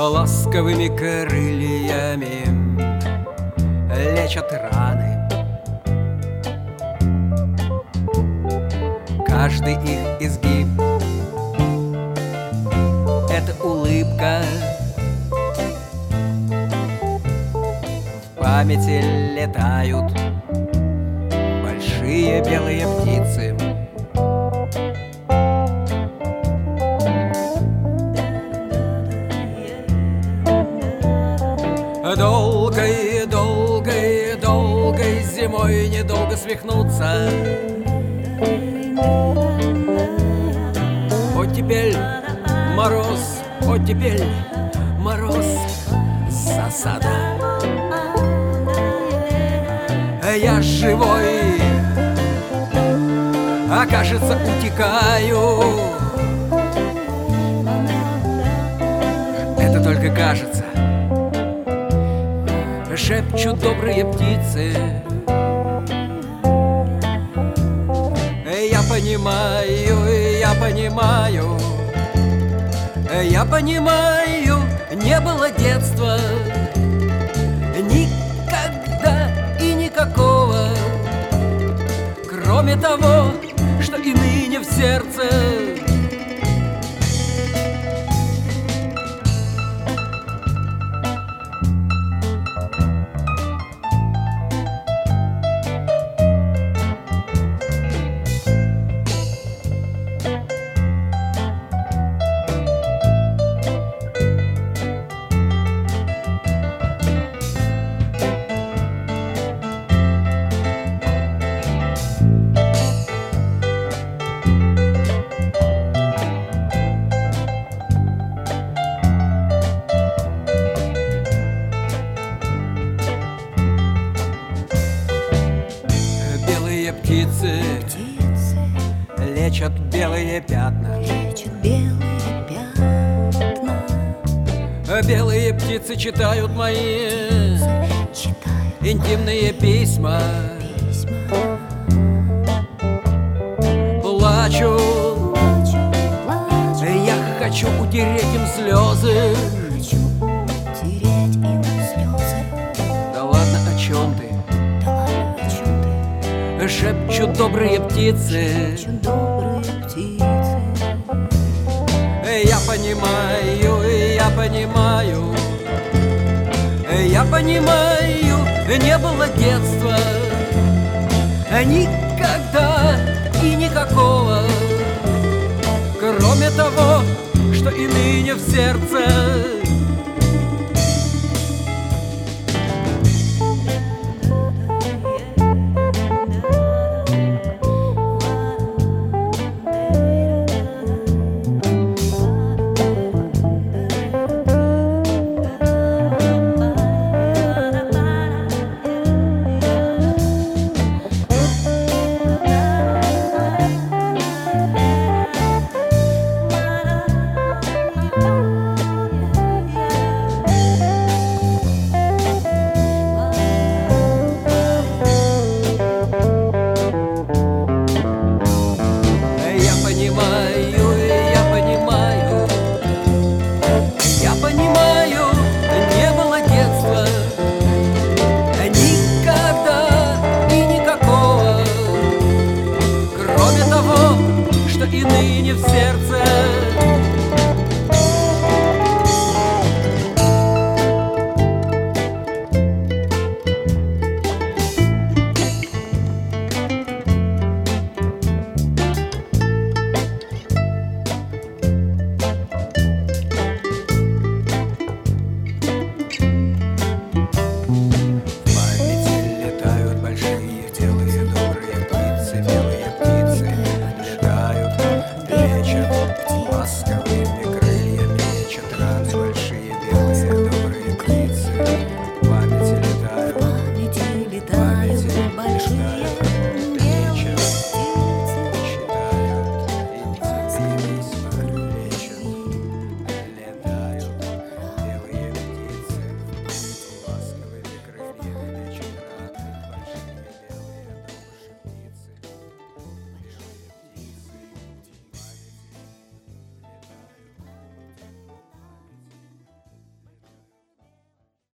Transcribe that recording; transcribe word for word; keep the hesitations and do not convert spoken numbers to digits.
ласковыми крыльями лечат раны. Каждый их изгиб — это улыбка. В памяти летают большие белые птицы. Долгой, долгой, долгой зимой недолго свихнуться. Оттепель, мороз, оттепель, мороз, засада. Я живой, а кажется, утекаю. Это только кажется. Шепчут добрые птицы. Я понимаю, я понимаю, я понимаю, не было детства никогда и никакого, кроме того, что и ныне в сердце. Птицы, птицы лечат белые пятна. Лечат белые пятна. Белые птицы читают мои читают интимные письма. письма. Плачу, Плачу, плачу, я хочу утереть им слезы. хочу утереть им слезы. Да ладно, о чем ты? Да ладно, о чем ты? Шепчут добрые птицы. Шепчут добрые птицы. Я понимаю, я понимаю, я понимаю, не было детства никогда и никакого, кроме того, что и ныне в сердце.